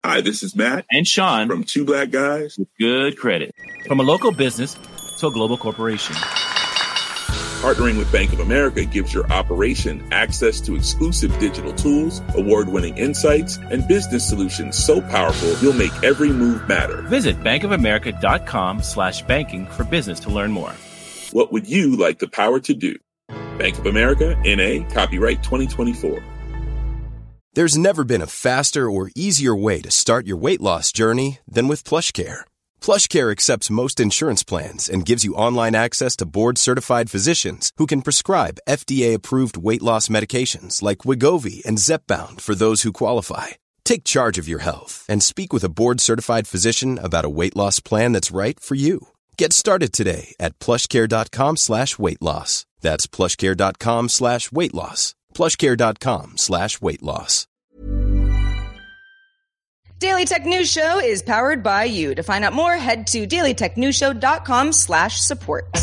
Hi, this is Matt and Sean from Two Black Guys with Good Credit. From a local business to a global corporation. Partnering with Bank of America gives your operation access to exclusive digital tools, award-winning insights, and business solutions so powerful you'll make every move matter. Visit bankofamerica.com/banking for business to learn more. What would you like the power to do? Bank of America, N.A., copyright 2024. There's never been a faster or easier way to start your weight loss journey than with PlushCare. PlushCare accepts most insurance plans and gives you online access to board-certified physicians who can prescribe FDA-approved weight loss medications like Wegovy and Zepbound for those who qualify. Take charge of your health and speak with a board-certified physician about a weight loss plan that's right for you. Get started today at plushcare.com/weight loss. That's plushcare.com/weight loss. plushcare.com/weight loss. Daily Tech News Show is powered by you. To find out more, head to dailytechnewsshow.com/support.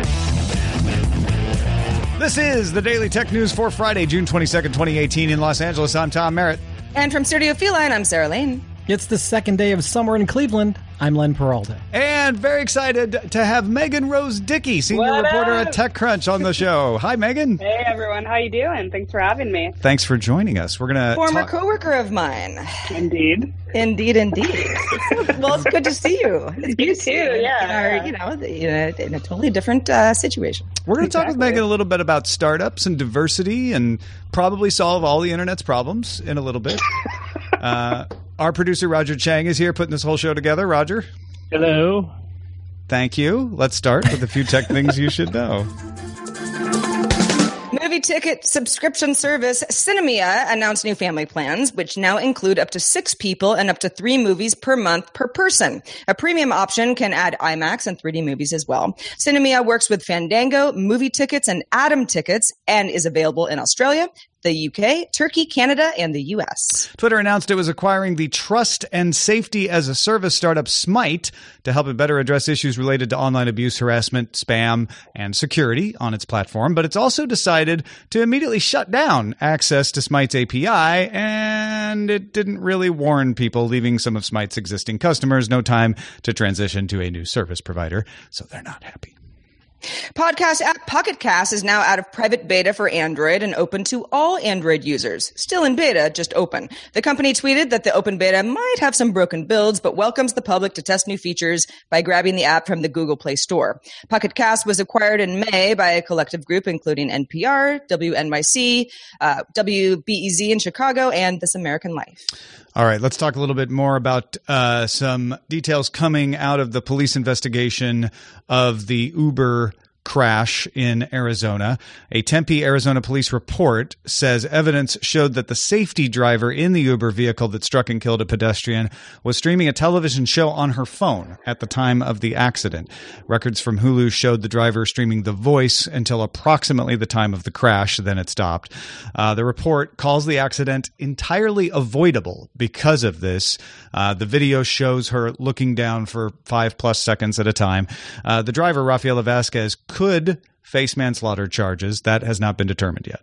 This is the Daily Tech News for Friday, June 22nd, 2018 in Los Angeles. I'm Tom Merritt. And from Studio Feline, I'm Sarah Lane. It's the second day of summer in Cleveland. I'm Len Peralta. And very excited to have Megan Rose Dickey, senior reporter at TechCrunch, on the show. Hi, Megan. Hey, everyone. How you doing? Thanks for having me. Thanks for joining us. We're going to Former coworker of mine. Indeed. Indeed. Well, it's good to see you. You too, yeah. In a totally different situation. We're going to talk with Megan a little bit about startups and diversity and probably solve all the internet's problems in a little bit. Our producer, Roger Chang, is here putting this whole show together. Roger? Hello. Thank you. Let's start with a few tech things you should know. Movie ticket subscription service Cinemia announced new family plans, which now include up to 6 people and up to 3 movies per month per person. A premium option can add IMAX and 3D movies as well. Cinemia works with Fandango, Movie Tickets, and Atom Tickets, and is available in Australia, the UK, Turkey, Canada, and the US. Twitter announced it was acquiring the trust and safety as a service startup Smite to help it better address issues related to online abuse, harassment, spam, and security on its platform. But it's also decided to immediately shut down access to Smite's API, and it didn't really warn people, leaving some of Smite's existing customers no time to transition to a new service provider. So they're not happy. Podcast app Pocket Cast is now out of private beta for Android and open to all Android users. Still in beta, just open. The company tweeted that the open beta might have some broken builds, but welcomes the public to test new features by grabbing the app from the Google Play Store. Pocket Cast was acquired in May by a collective group including NPR, WNYC, WBEZ in Chicago, and This American Life. All right, let's talk a little bit more about some details coming out of the police investigation of the Uber crash in Arizona. A Tempe, Arizona police report says evidence showed that the safety driver in the Uber vehicle that struck and killed a pedestrian was streaming a television show on her phone at the time of the accident. Records from Hulu showed the driver streaming The Voice until approximately the time of the crash, then it stopped. The report calls the accident entirely avoidable because of this. The video shows her looking down for 5+ seconds at a time. The driver, Rafaela Vasquez, could face manslaughter charges. That has not been determined yet.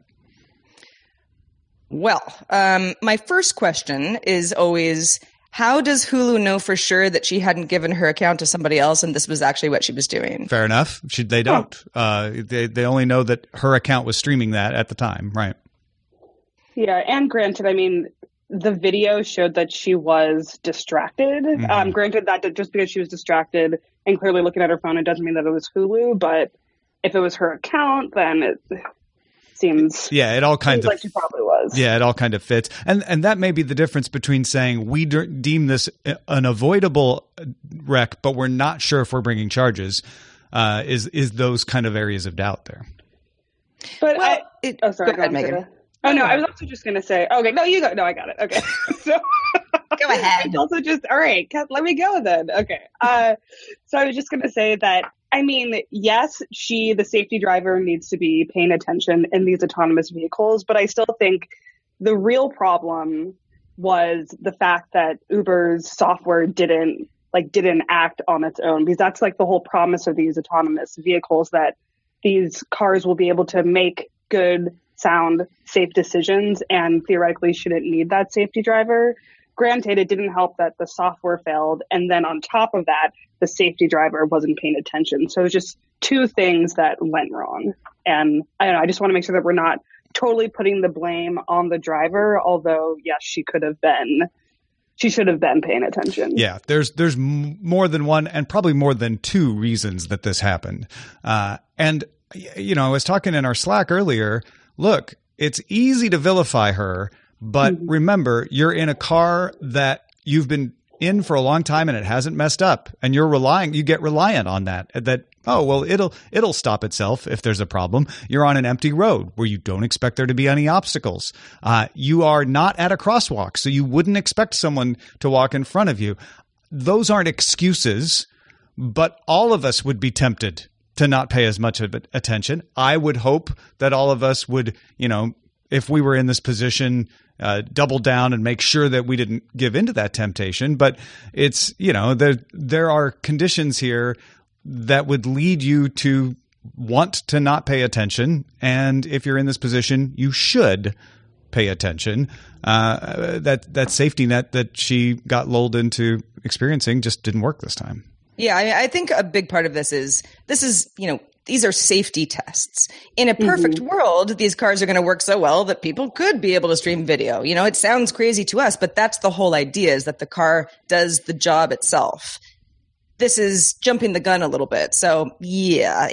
Well, my first question is always, how does Hulu know for sure that she hadn't given her account to somebody else and this was actually what she was doing? Fair enough. They don't. They only know that her account was streaming that at the time, right? Yeah, and granted, I mean, the video showed that she was distracted. Mm-hmm. Granted that just because she was distracted and clearly looking at her phone, it doesn't mean that it was Hulu. But if it was her account, then it seems it all kind of like she probably was. Yeah, it all kind of fits, and that may be the difference between saying we deem this an avoidable wreck, but we're not sure if we're bringing charges. Is those kind of areas of doubt there? But sorry, go ahead, Megan. Oh, no, I was also just going to say, okay, no, you go. No, I got it. Okay. So go ahead. It's also just, all right, let me go then. Okay. So I was just going to say that, I mean, yes, the safety driver needs to be paying attention in these autonomous vehicles, but I still think the real problem was the fact that Uber's software didn't act on its own, because that's like the whole promise of these autonomous vehicles, that these cars will be able to make good, sound, safe decisions and theoretically shouldn't need that safety driver. granted, it didn't help that the software failed. And then on top of that, the safety driver wasn't paying attention. So it was just two things that went wrong. And I don't know, I just want to make sure that we're not totally putting the blame on the driver, although, yes, she should have been paying attention. Yeah, there's more than one and probably more than two reasons that this happened. And, you know, I was talking in our Slack earlier, look, it's easy to vilify her, but remember, you're in a car that you've been in for a long time and it hasn't messed up, and you get reliant on that, oh, well, it'll stop itself if there's a problem. You're on an empty road where you don't expect there to be any obstacles. You are not at a crosswalk, so you wouldn't expect someone to walk in front of you. Those aren't excuses, but all of us would be tempted to not pay as much attention. I would hope that all of us would, you know, if we were in this position, double down and make sure that we didn't give into that temptation. But it's, you know, there are conditions here that would lead you to want to not pay attention. And if you're in this position, you should pay attention. That safety net that she got lulled into experiencing just didn't work this time. Yeah, I think a big part of this is, you know, these are safety tests. In a perfect world, these cars are going to work so well that people could be able to stream video. You know, it sounds crazy to us, but that's the whole idea, is that the car does the job itself. This is jumping the gun a little bit. So, yeah,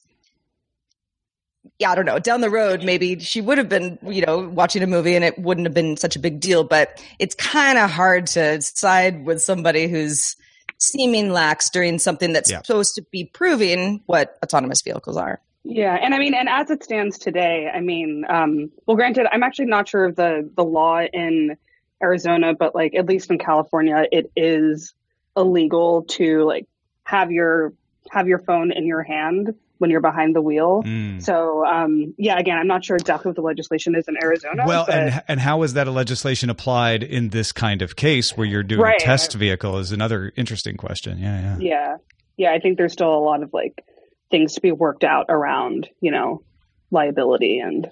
I don't know. Down the road, maybe she would have been, you know, watching a movie and it wouldn't have been such a big deal. But it's kind of hard to side with somebody who's seeming lax during something that's supposed to be proving what autonomous vehicles are. Yeah. And I mean, and as it stands today, I mean, well, granted, I'm actually not sure of the law in Arizona, but like, at least in California, it is illegal to like have your phone in your hand when you're behind the wheel. So, yeah, again, I'm not sure exactly what the legislation is in Arizona. Well, and how is that a legislation applied in this kind of case where you're doing a test vehicle is another interesting question. Yeah. I think there's still a lot of like things to be worked out around, you know, liability and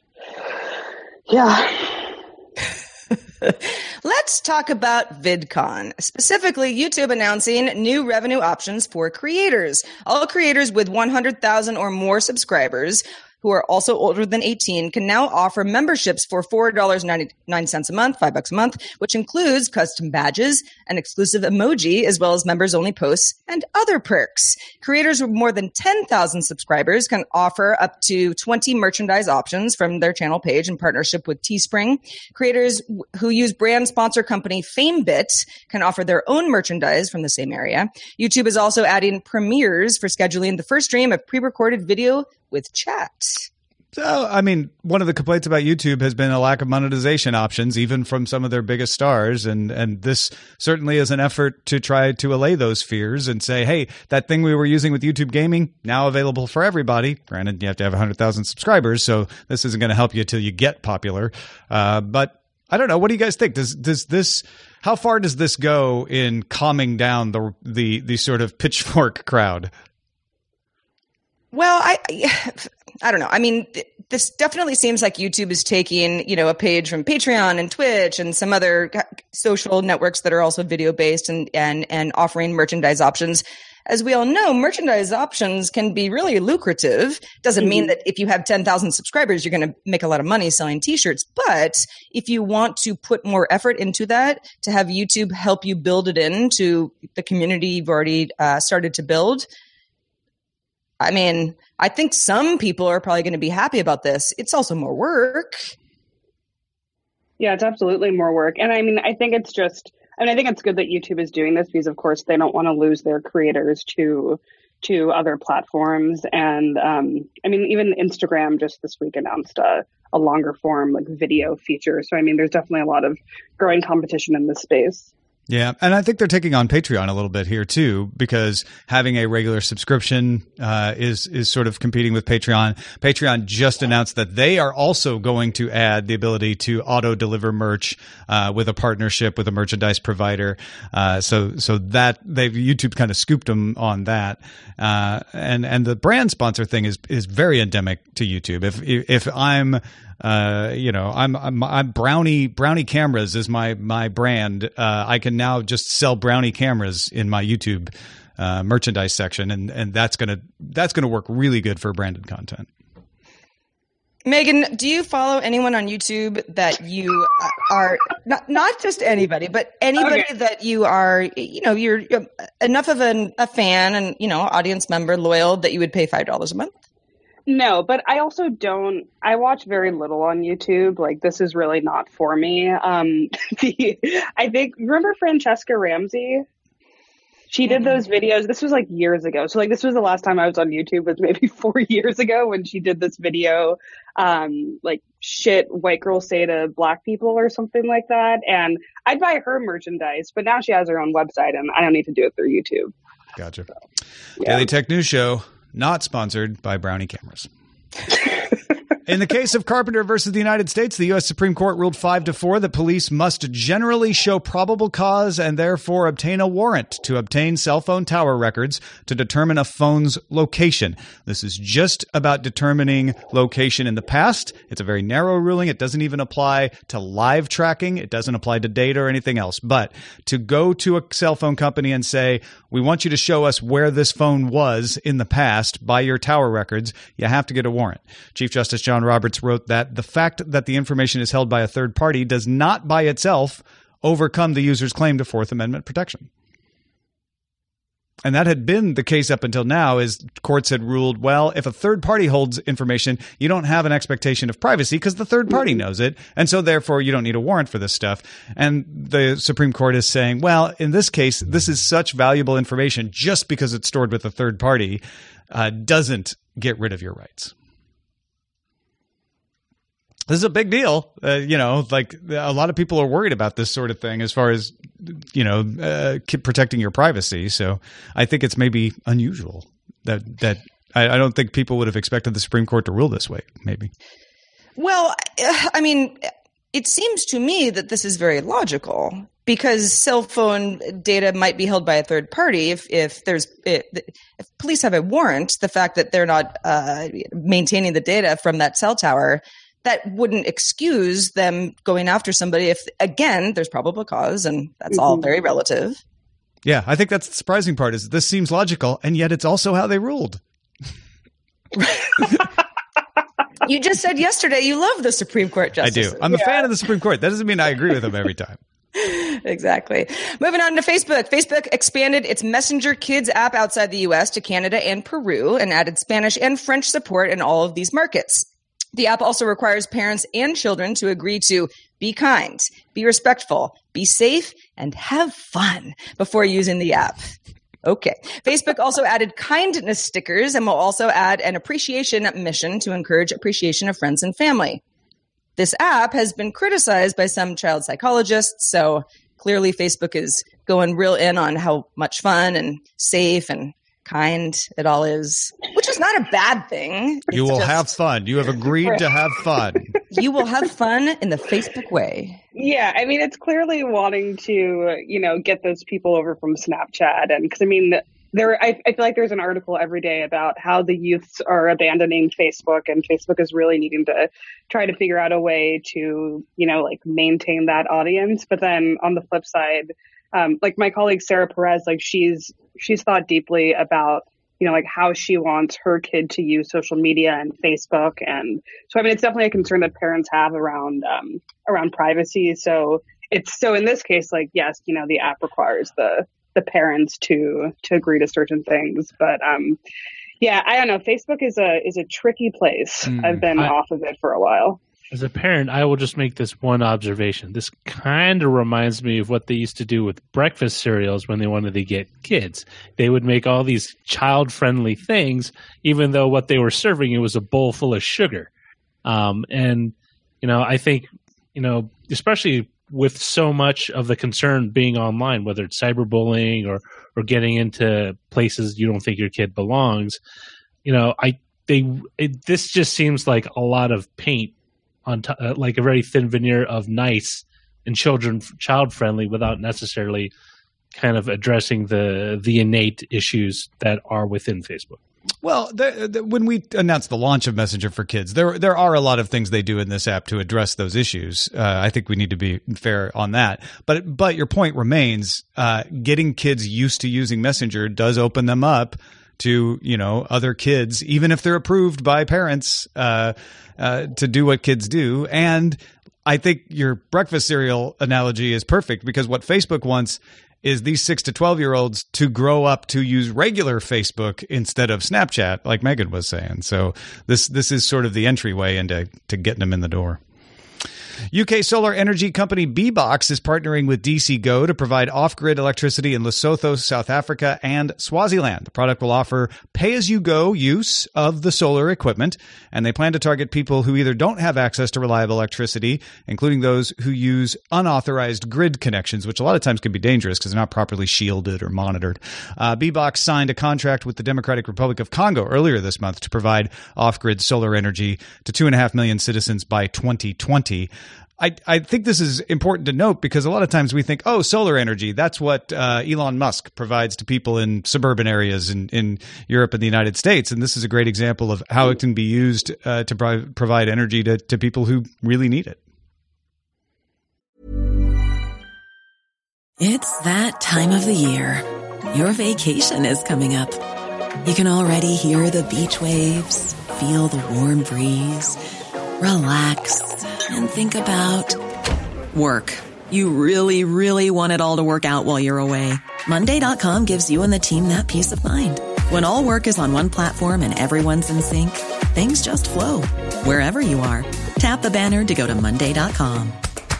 Let's talk about VidCon, specifically YouTube announcing new revenue options for creators. All creators with 100,000 or more subscribers who are also older than 18 can now offer memberships for $4.99 a month, $5 a month, which includes custom badges, an exclusive emoji, as well as members-only posts and other perks. Creators with more than 10,000 subscribers can offer up to 20 merchandise options from their channel page in partnership with Teespring. Creators who use brand sponsor company FameBit can offer their own merchandise from the same area. YouTube is also adding premieres for scheduling the first stream of pre-recorded video with chat. So, I mean, one of the complaints about YouTube has been a lack of monetization options, even from some of their biggest stars. And this certainly is an effort to try to allay those fears and say, hey, that thing we were using with YouTube Gaming, now available for everybody. Granted, you have to have 100,000 subscribers, so this isn't going to help you till you get popular. But I don't know. What do you guys think? Does this, how far does this go in calming down the sort of pitchfork crowd? Well, I don't know. I mean, this definitely seems like YouTube is taking, you know, a page from Patreon and Twitch and some other social networks that are also video based and offering merchandise options. As we all know, merchandise options can be really lucrative. Doesn't mean that if you have 10,000 subscribers, you're going to make a lot of money selling t-shirts. But if you want to put more effort into that, to have YouTube help you build it into the community you've already started to build, I mean, I think some people are probably going to be happy about this. It's also more work. Yeah, it's absolutely more work. And I mean, I think it's good that YouTube is doing this because, of course, they don't want to lose their creators to other platforms. And I mean, even Instagram just this week announced a longer form like video feature. So, I mean, there's definitely a lot of growing competition in this space. Yeah, and I think they're taking on Patreon a little bit here too, because having a regular subscription is sort of competing with Patreon. Patreon just announced that they are also going to add the ability to auto deliver merch with a partnership with a merchandise provider. So that YouTube kind of scooped them on that. And the brand sponsor thing is very endemic to YouTube. If I'm I'm Brownie Cameras is my brand. I can now just sell Brownie cameras in my YouTube merchandise section, and that's gonna work really good for branded content. Megan, do you follow anyone on YouTube that you are not just anybody, but anybody that you are, you're enough of a fan and, audience member, loyal, that you would pay $5 a month? No, but I also don't. I watch very little on YouTube. Like, this is really not for me. I think, remember Francesca Ramsey? She did those videos. This was like years ago. So like this was the last time I was on YouTube, was maybe 4 years ago when she did this video, like shit white girls say to black people or something like that. And I'd buy her merchandise, but now she has her own website and I don't need to do it through YouTube. Gotcha. So, yeah. Daily Tech News Show, not sponsored by Brownie Cameras. In the case of Carpenter versus the United States, the U.S. Supreme Court ruled 5-4 that police must generally show probable cause and therefore obtain a warrant to obtain cell phone tower records to determine a phone's location. This is just about determining location in the past. It's a very narrow ruling. It doesn't even apply to live tracking. It doesn't apply to data or anything else. But to go to a cell phone company and say, we want you to show us where this phone was in the past by your tower records, you have to get a warrant. Chief Justice John Roberts wrote that the fact that the information is held by a third party does not by itself overcome the user's claim to Fourth Amendment protection. And that had been the case up until now, is courts had ruled, well, if a third party holds information, you don't have an expectation of privacy because the third party knows it. And so therefore you don't need a warrant for this stuff. And the Supreme Court is saying, well, in this case, this is such valuable information just because it's stored with a third party doesn't get rid of your rights. This is a big deal. Like a lot of people are worried about this sort of thing as far as, protecting your privacy. So I think it's maybe unusual that I don't think people would have expected the Supreme Court to rule this way, maybe. Well, I mean, it seems to me that this is very logical because cell phone data might be held by a third party. If police have a warrant, the fact that they're not maintaining the data from that cell tower, that wouldn't excuse them going after somebody if, again, there's probable cause, and that's all very relative. Yeah, I think that's the surprising part, is this seems logical, and yet it's also how they ruled. You just said yesterday you love the Supreme Court justices. I do. I'm a fan of the Supreme Court. That doesn't mean I agree with them every time. Exactly. Moving on to Facebook. Facebook expanded its Messenger Kids app outside the U.S. to Canada and Peru and added Spanish and French support in all of these markets. The app also requires parents and children to agree to be kind, be respectful, be safe, and have fun before using the app. Okay. Facebook also added kindness stickers and will also add an appreciation mission to encourage appreciation of friends and family. This app has been criticized by some child psychologists, so clearly Facebook is going real in on how much fun and safe and kind it all is, which is not a bad thing. You will have fun. You have agreed to have fun. You will have fun in the Facebook way. Yeah, I mean, it's clearly wanting to, get those people over from Snapchat. And because, I mean, I feel like there's an article every day about how the youths are abandoning Facebook, and Facebook is really needing to try to figure out a way to, maintain that audience. But then on the flip side, like my colleague Sarah Perez, like she's thought deeply about, how she wants her kid to use social media and Facebook. And so, I mean, it's definitely a concern that parents have around privacy. So in this case, like, yes, the app requires the parents to agree to certain things. But, yeah, I don't know. Facebook is a tricky place. I've been off of it for a while. As a parent, I will just make this one observation. This kind of reminds me of what they used to do with breakfast cereals when they wanted to get kids. They would make all these child-friendly things, even though what they were serving, it was a bowl full of sugar. I think, especially with so much of the concern being online, whether it's cyberbullying or getting into places you don't think your kid belongs, this just seems like a lot of paint on like a very thin veneer of nice and child friendly without necessarily kind of addressing the innate issues that are within Facebook. Well, when we announced the launch of Messenger for Kids, there are a lot of things they do in this app to address those issues. I think we need to be fair on that. But your point remains, getting kids used to using Messenger does open them up to, other kids, even if they're approved by parents, to do what kids do. And I think your breakfast cereal analogy is perfect, because what Facebook wants is these 6 to 12-year-olds to grow up to use regular Facebook instead of Snapchat, like Megan was saying. So this is sort of the entryway into getting them in the door. UK solar energy company Bbox is partnering with DC Go to provide off-grid electricity in Lesotho, South Africa, and Swaziland. The product will offer pay-as-you-go use of the solar equipment, and they plan to target people who either don't have access to reliable electricity, including those who use unauthorized grid connections, which a lot of times can be dangerous because they're not properly shielded or monitored. Bbox signed a contract with the Democratic Republic of Congo earlier this month to provide off-grid solar energy to 2.5 million citizens by 2020. I think this is important to note, because a lot of times we think, solar energy, that's what Elon Musk provides to people in suburban areas in Europe and the United States. And this is a great example of how it can be used to provide energy to people who really need it. It's that time of the year. Your vacation is coming up. You can already hear the beach waves, feel the warm breeze, relax, and think about work. You really, really want it all to work out while you're away. Monday.com gives you and the team that peace of mind. When all work is on one platform and everyone's in sync, things just flow. Wherever you are, tap the banner to go to Monday.com.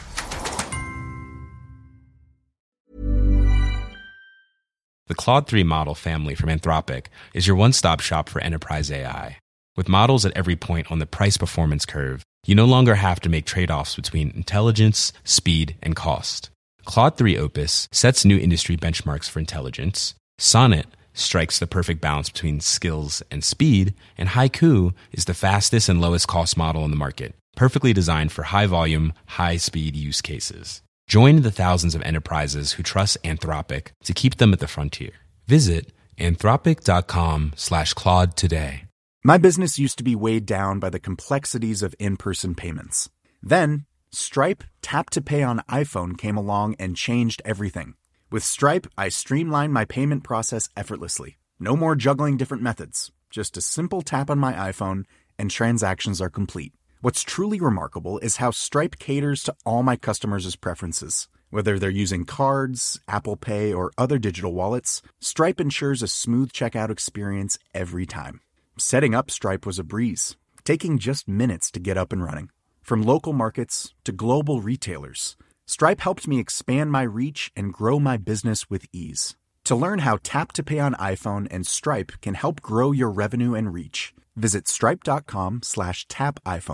The Claude 3 model family from Anthropic is your one-stop shop for enterprise AI. With models at every point on the price-performance curve, you no longer have to make trade-offs between intelligence, speed, and cost. Claude 3 Opus sets new industry benchmarks for intelligence. Sonnet strikes the perfect balance between skills and speed. And Haiku is the fastest and lowest cost model on the market, perfectly designed for high-volume, high-speed use cases. Join the thousands of enterprises who trust Anthropic to keep them at the frontier. Visit anthropic.com/Claude today. My business used to be weighed down by the complexities of in-person payments. Then, Stripe Tap to Pay on iPhone came along and changed everything. With Stripe, I streamlined my payment process effortlessly. No more juggling different methods. Just a simple tap on my iPhone and transactions are complete. What's truly remarkable is how Stripe caters to all my customers' preferences. Whether they're using cards, Apple Pay, or other digital wallets, Stripe ensures a smooth checkout experience every time. Setting up Stripe was a breeze, taking just minutes to get up and running. From local markets to global retailers, Stripe helped me expand my reach and grow my business with ease. To learn how Tap to Pay on iPhone and Stripe can help grow your revenue and reach, visit stripe.com/tapiphone.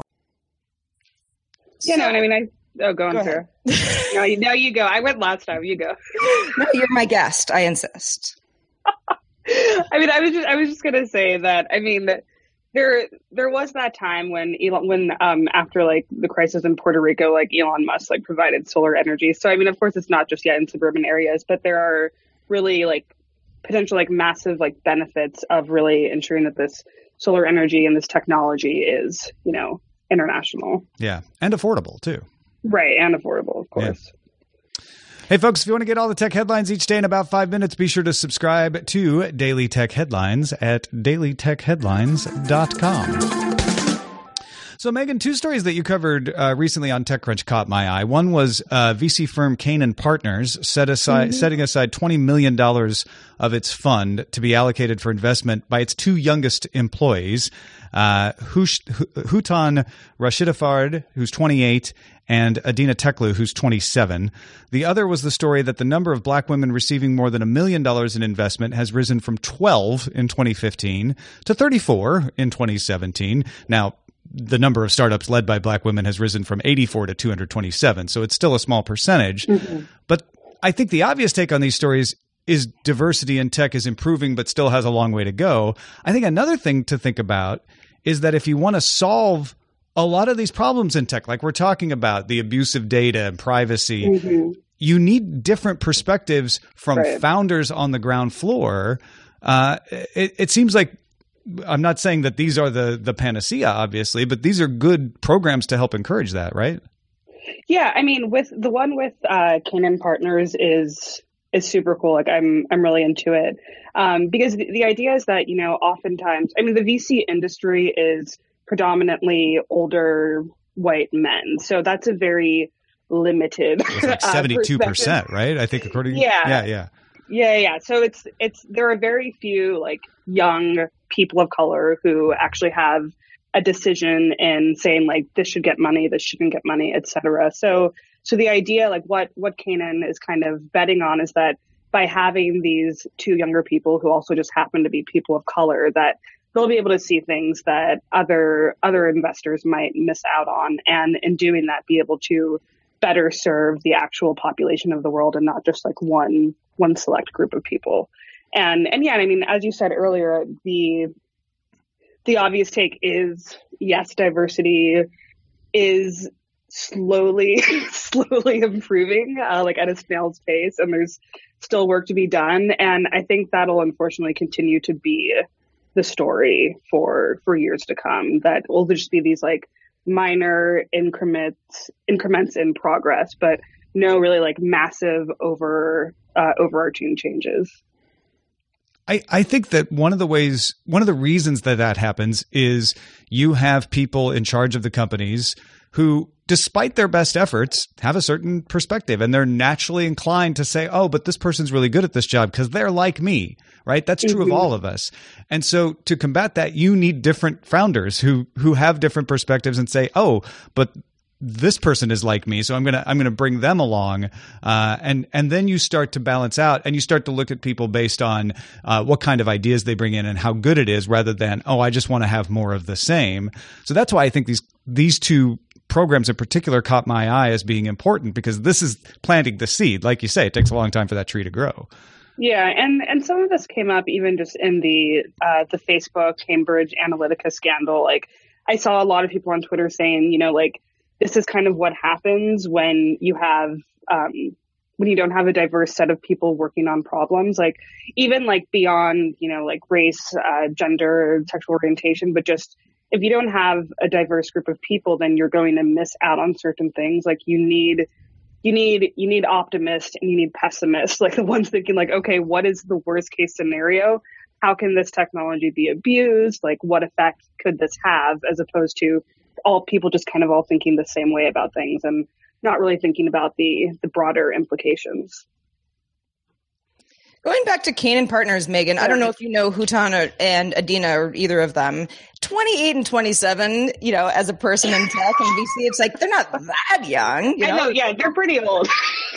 Yeah, no, I mean, go on, Sarah. No, you go. I went last time. You go. No, you're my guest. I insist. I mean, I was just gonna say that. I mean, there was that time when after like the crisis in Puerto Rico, like Elon Musk like provided solar energy. So I mean, of course, it's not just yet in suburban areas, but there are really like potential like massive like benefits of really ensuring that this solar energy and this technology is, international. Yeah, and affordable too. Right, and affordable, of course. Yeah. Hey, folks, if you want to get all the tech headlines each day in about 5 minutes, be sure to subscribe to Daily Tech Headlines at dailytechheadlines.com. So, Megan, 2 stories that you covered recently on TechCrunch caught my eye. One was VC firm Canaan Partners setting aside $20 million of its fund to be allocated for investment by its 2 youngest employees, Houghton Rashidafard, who's 28, and Adina Teklu, who's 27. The other was the story that the number of black women receiving more than $1 million in investment has risen from 12 in 2015 to 34 in 2017. Now, the number of startups led by black women has risen from 84 to 227, so it's still a small percentage. Mm-hmm. But I think the obvious take on these stories is diversity in tech is improving but still has a long way to go. I think another thing to think about is that if you want to solve a lot of these problems in tech, like we're talking about the abuse of data and privacy, mm-hmm. you need different perspectives from founders on the ground floor. It seems like I'm not saying that these are the panacea, obviously, but these are good programs to help encourage that, right? Yeah, I mean, with the one with Canaan Partners is super cool. Like I'm really into it because the idea is that, you know, oftentimes, I mean, the VC industry is predominantly older white men, so that's a very limited. It's like 72%, right? I think according. Yeah. So it's there are very few like young people of color who actually have a decision in saying like this should get money, this shouldn't get money, etc. So the idea, like what Canaan is kind of betting on, is that by having these two younger people who also just happen to be people of color, that they'll be able to see things that other investors might miss out on, and in doing that, be able to better serve the actual population of the world and not just like one select group of people. And yeah, I mean, as you said earlier, the obvious take is, yes, diversity is slowly improving, like at a snail's pace, and there's still work to be done. And I think that'll unfortunately continue to be the story for years to come, that will just be these like minor increments in progress, but no really like massive overarching changes. I think that one of the reasons that happens is you have people in charge of the companies who, despite their best efforts, have a certain perspective, and they're naturally inclined to say, oh, but this person's really good at this job because they're like me, right? That's true of all of us. And so to combat that, you need different founders who have different perspectives and say, oh, but this person is like me, so I'm gonna bring them along, and then you start to balance out, and you start to look at people based on what kind of ideas they bring in and how good it is, rather than, oh, I just want to have more of the same. So that's why I think these two programs in particular caught my eye as being important, because this is planting the seed. Like you say, it takes a long time for that tree to grow. Yeah, and some of this came up even just in the Facebook Cambridge Analytica scandal. Like, I saw a lot of people on Twitter saying, you know, like, this is kind of what happens when you have when you don't have a diverse set of people working on problems, like even like beyond, you know, like race, gender, sexual orientation, but just if you don't have a diverse group of people, then you're going to miss out on certain things. Like you need optimists and you need pessimists, like the ones thinking like, okay, what is the worst case scenario? How can this technology be abused? Like what effect could this have, as opposed to all people just kind of all thinking the same way about things and not really thinking about the broader implications. Going back to Canaan Partners, Megan, I don't know if you know Houtan and Adina or either of them. 28 and 27, you know, as a person in tech and VC, it's like they're not that young. You know? I know, yeah, they're pretty old.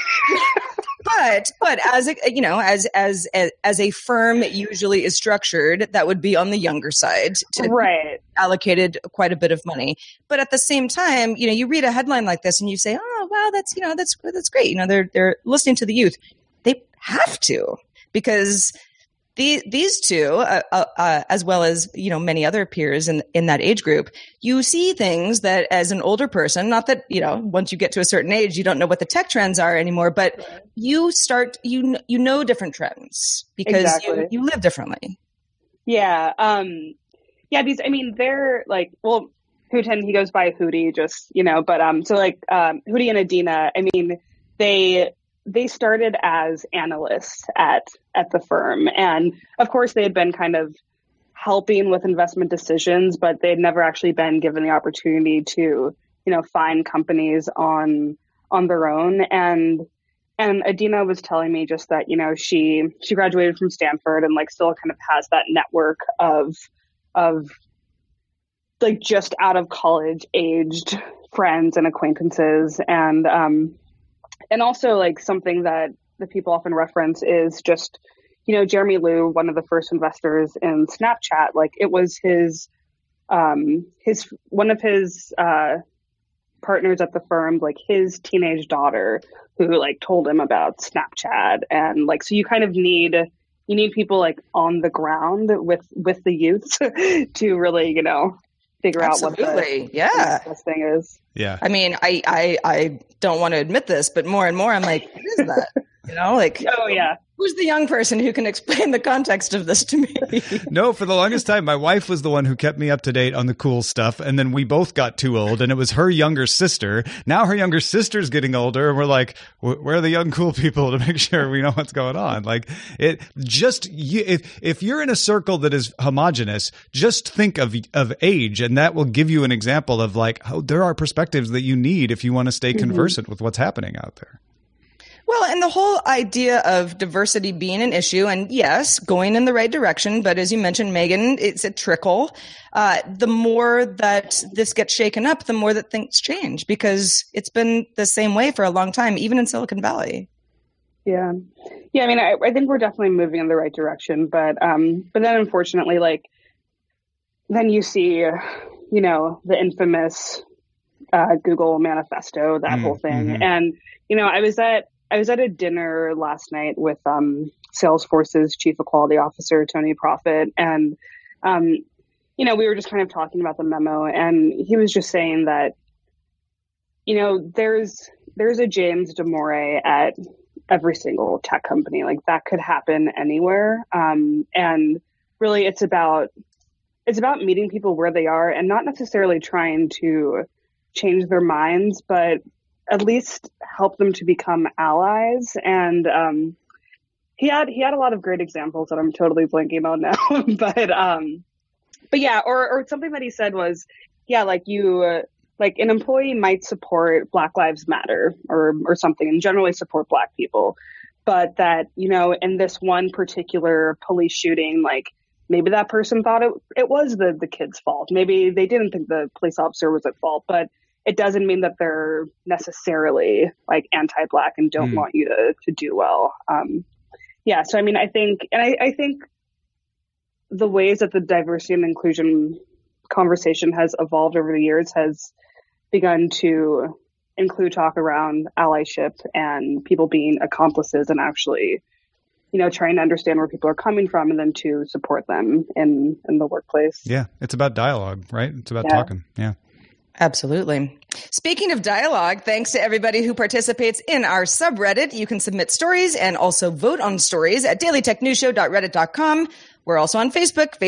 But as a firm usually is structured, that would be on the younger side, right? Allocated quite a bit of money. But at the same time, you know, you read a headline like this and you say, oh wow, that's great. You know, they're listening to the youth. They have to, because these two, as well as, you know, many other peers in that age group, you see things that as an older person, not that, you know, once you get to a certain age, you don't know what the tech trends are anymore, but you start, you know, different trends because you live differently. Yeah. Yeah. These, I mean, they're like, well, Houtan, he goes by Hootie, just, you know, but, so like, Hootie and Adina, I mean, they started as analysts at the firm. And of course they had been kind of helping with investment decisions, but they'd never actually been given the opportunity to, you know, find companies on their own. And Adina was telling me just that, you know, she graduated from Stanford and like still kind of has that network of like just out of college aged friends and acquaintances. And also, like, something that the people often reference is just, you know, Jeremy Liu, one of the first investors in Snapchat, like, it was one of his partners at the firm, like, his teenage daughter who, like, told him about Snapchat. And, like, so you kind of need people, like, on the ground with the youth to really, you know, figure out what the best thing is. Yeah. I mean, I don't want to admit this, but more and more I'm like, what is that? You know, like, oh yeah. Who's the young person who can explain the context of this to me? No, for the longest time, my wife was the one who kept me up to date on the cool stuff. And then we both got too old, and it was her younger sister. Now her younger sister's getting older, and we're like, where are the young cool people to make sure we know what's going on? Like, if you're in a circle that is homogenous, just think of age, and that will give you an example of like, oh, there are perspectives that you need if you want to stay conversant with what's happening out there. Well, and the whole idea of diversity being an issue, and yes, going in the right direction, but as you mentioned, Megan, it's a trickle. The more that this gets shaken up, the more that things change, because it's been the same way for a long time, even in Silicon Valley. Yeah. I mean, I think we're definitely moving in the right direction, but then unfortunately, like, then you see, the infamous Google manifesto, that whole thing, and I was at a dinner last night with Salesforce's Chief Equality Officer, Tony Profit, and, we were just kind of talking about the memo, and he was just saying that, there's a James Damore at every single tech company. Like, that could happen anywhere. And really it's about meeting people where they are and not necessarily trying to change their minds, but at least help them to become allies. And he had a lot of great examples that I'm totally blanking on now. but yeah, or something that he said was, an employee might support Black Lives Matter or something, and generally support Black people, but that, in this one particular police shooting, like, maybe that person thought it was the kid's fault. Maybe they didn't think the police officer was at fault, but it doesn't mean that they're necessarily like anti-Black and don't want you to do well. So I mean, I think the ways that the diversity and inclusion conversation has evolved over the years has begun to include talk around allyship and people being accomplices and actually, trying to understand where people are coming from and then to support them in the workplace. Yeah, it's about dialogue, right? It's about talking. Yeah. Absolutely. Speaking of dialogue, thanks to everybody who participates in our subreddit. You can submit stories and also vote on stories at dailytechnewsshow.reddit.com. We're also on Facebook,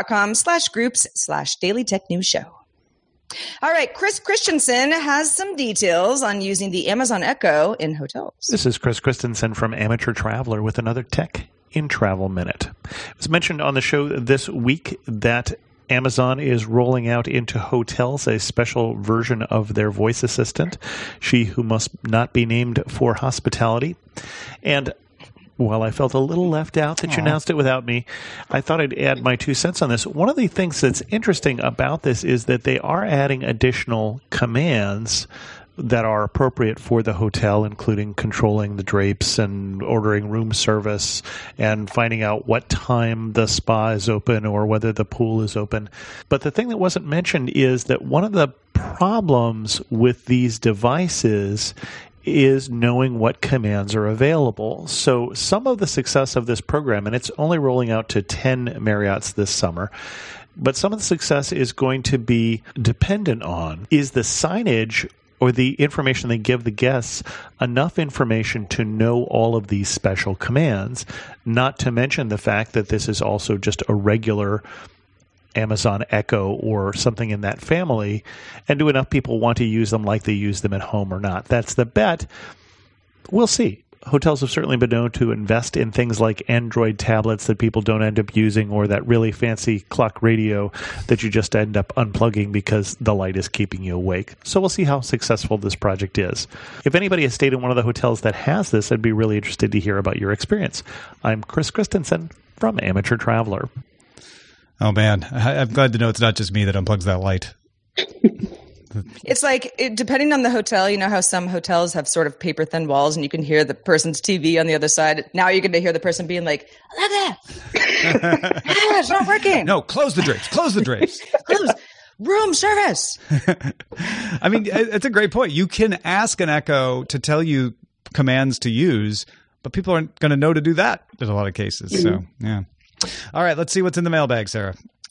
facebook.com/groups/dailytechnewsshow. All right, Chris Christensen has some details on using the Amazon Echo in hotels. This is Chris Christensen from Amateur Traveler with another Tech in Travel Minute. It was mentioned on the show this week that Amazon is rolling out into hotels a special version of their voice assistant, she who must not be named for hospitality. And while I felt a little left out that you announced it without me, I thought I'd add my 2 cents on this. One of the things that's interesting about this is that they are adding additional commands that are appropriate for the hotel, including controlling the drapes and ordering room service and finding out what time the spa is open or whether the pool is open. But the thing that wasn't mentioned is that one of the problems with these devices is knowing what commands are available. So some of the success of this program, and it's only rolling out to 10 Marriotts this summer, but some of the success is going to be dependent on is the signage or the information they give the guests enough information to know all of these special commands, not to mention the fact that this is also just a regular Amazon Echo or something in that family, and do enough people want to use them like they use them at home or not? That's the bet. We'll see. Hotels have certainly been known to invest in things like Android tablets that people don't end up using, or that really fancy clock radio that you just end up unplugging because the light is keeping you awake. So we'll see how successful this project is. If anybody has stayed in one of the hotels that has this, I'd be really interested to hear about your experience. I'm Chris Christensen from Amateur Traveler. Oh, man. I'm glad to know it's not just me that unplugs that light. It's like, depending on the hotel, you know how some hotels have sort of paper thin walls and you can hear the person's TV on the other side. Now you're going to hear the person being like, look at that. It's not working. No, close the drapes. Close the drapes. Close. Room service. I mean, it's a great point. You can ask an Echo to tell you commands to use, but people aren't going to know to do that in a lot of cases. So, yeah. All right, let's see what's in the mailbag, Sarah.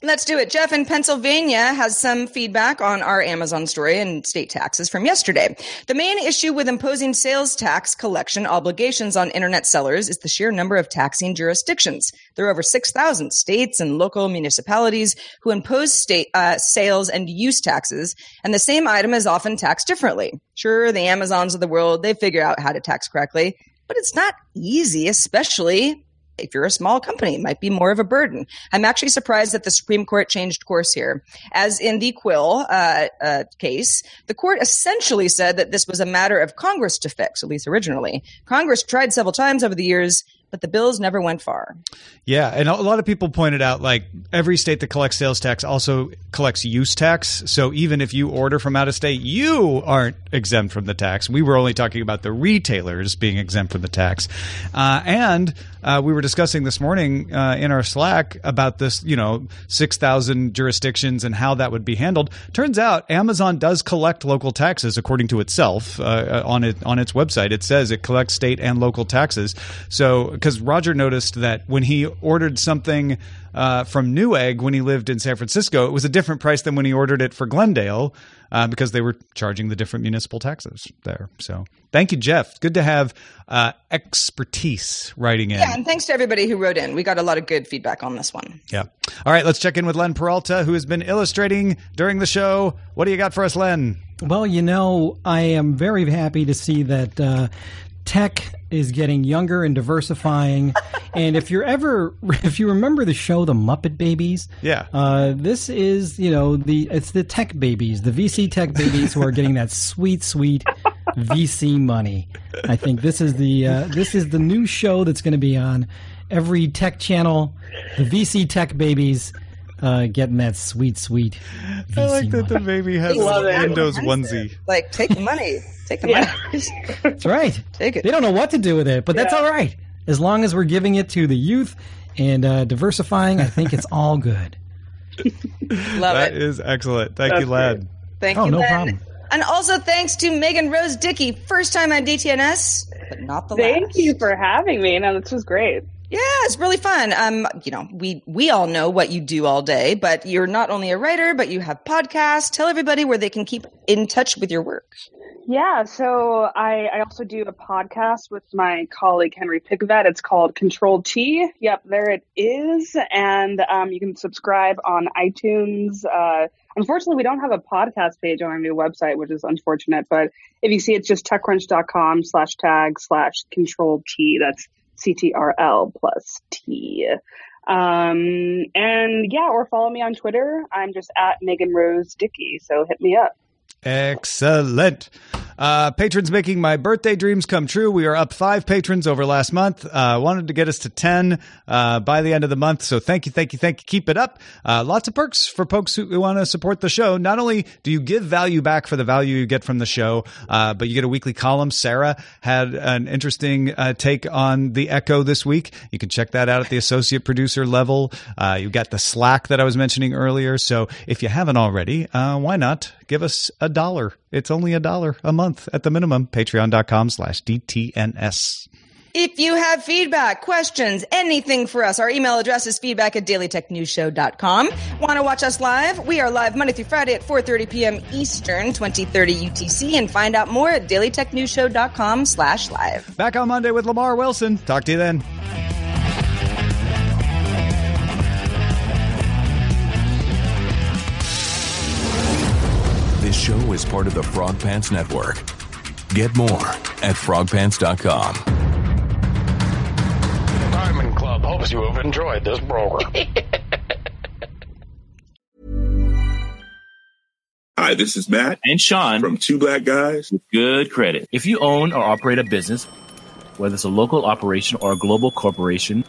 Let's do it. Jeff in Pennsylvania has some feedback on our Amazon story and state taxes from yesterday. The main issue with imposing sales tax collection obligations on internet sellers is the sheer number of taxing jurisdictions. There are over 6,000 states and local municipalities who impose state sales and use taxes, and the same item is often taxed differently. Sure, the Amazons of the world, they figure out how to tax correctly, but it's not easy, especially if you're a small company. It might be more of a burden. I'm actually surprised that the Supreme Court changed course here. As in the Quill case, the court essentially said that this was a matter of Congress to fix, at least originally. Congress tried several times over the years, but the bills never went far. Yeah, and a lot of people pointed out, like, every state that collects sales tax also collects use tax. So even if you order from out of state, you aren't exempt from the tax. We were only talking about the retailers being exempt from the tax. And we were discussing this morning in our Slack about this, 6,000 jurisdictions and how that would be handled. Turns out Amazon does collect local taxes according to itself on its website. It says it collects state and local taxes. So because Roger noticed that when he ordered something from Newegg when he lived in San Francisco, it was a different price than when he ordered it for Glendale because they were charging the different municipal taxes there. So thank you, Jeff. Good to have expertise writing in. Yeah, and thanks to everybody who wrote in. We got a lot of good feedback on this one. Yeah. All right, let's check in with Len Peralta, who has been illustrating during the show. What do you got for us, Len? Well, I am very happy to see that tech is getting younger and diversifying. And if you remember the show The Muppet Babies, this is it's the tech babies, the VC tech babies who are getting that sweet VC money. I think this is the new show that's going to be on every tech channel. The VC tech babies getting that sweet VC I like that money. The baby has a Windows onesie. Like, take the money. Take the money. That's right. Take it. They don't know what to do with it, but that's all right. As long as we're giving it to the youth and diversifying, I think it's all good. Love That it. is excellent. Thank you, Lad. Thank you, no Len. problem. And also thanks to Megan Rose Dickey, first time on DTNS, but not the last. Thank you for having me. No, this was great. Yeah, it's really fun. We all know what you do all day, but you're not only a writer, but you have podcasts. Tell everybody where they can keep in touch with your work. Yeah, so I also do a podcast with my colleague Henry Pickvet. It's called Control T. Yep, there it is. And you can subscribe on iTunes. Unfortunately, we don't have a podcast page on our new website, which is unfortunate. But if you see, it's just techcrunch.com/tag/Control T. That's CTRL plus T. Or follow me on Twitter. I'm just at Megan Rose Dickey. So hit me up. Excellent. Patrons making my birthday dreams come true. We are up 5 patrons over last month. Wanted to get us to 10 by the end of the month. So thank you. Keep it up. Lots of perks for folks who want to support the show. Not only do you give value back for the value you get from the show, but you get a weekly column. Sarah had an interesting take on the Echo this week. You can check that out at the associate producer level. You got the Slack that I was mentioning earlier. So if you haven't already, why not give us $1? It's only $1 a month at the minimum. Patreon.com/DTNS. If you have feedback, questions, anything for us, our email address is feedback@dailytechnewsshow.com. Want to watch us live? We are live Monday through Friday at 4:30 p.m. Eastern, 2030 UTC, and find out more at dailytechnewsshow.com/live. Back on Monday with Lamar Wilson. Talk to you then. This show is part of the Frog Pants Network. Get more at frogpants.com. Diamond Club hopes you have enjoyed this program. Hi, this is Matt and Sean from Two Black Guys with Good Credit. If you own or operate a business, whether it's a local operation or a global corporation,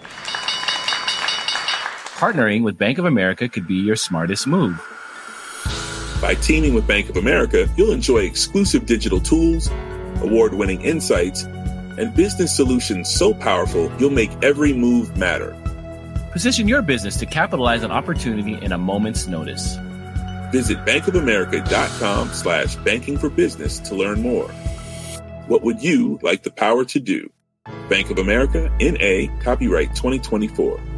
partnering with Bank of America could be your smartest move. By teaming with Bank of America, you'll enjoy exclusive digital tools, award-winning insights, and business solutions so powerful you'll make every move matter. Position your business to capitalize on opportunity in a moment's notice. Visit bankofamerica.com/banking for business to learn more. What would you like the power to do? Bank of America, N.A., copyright 2024.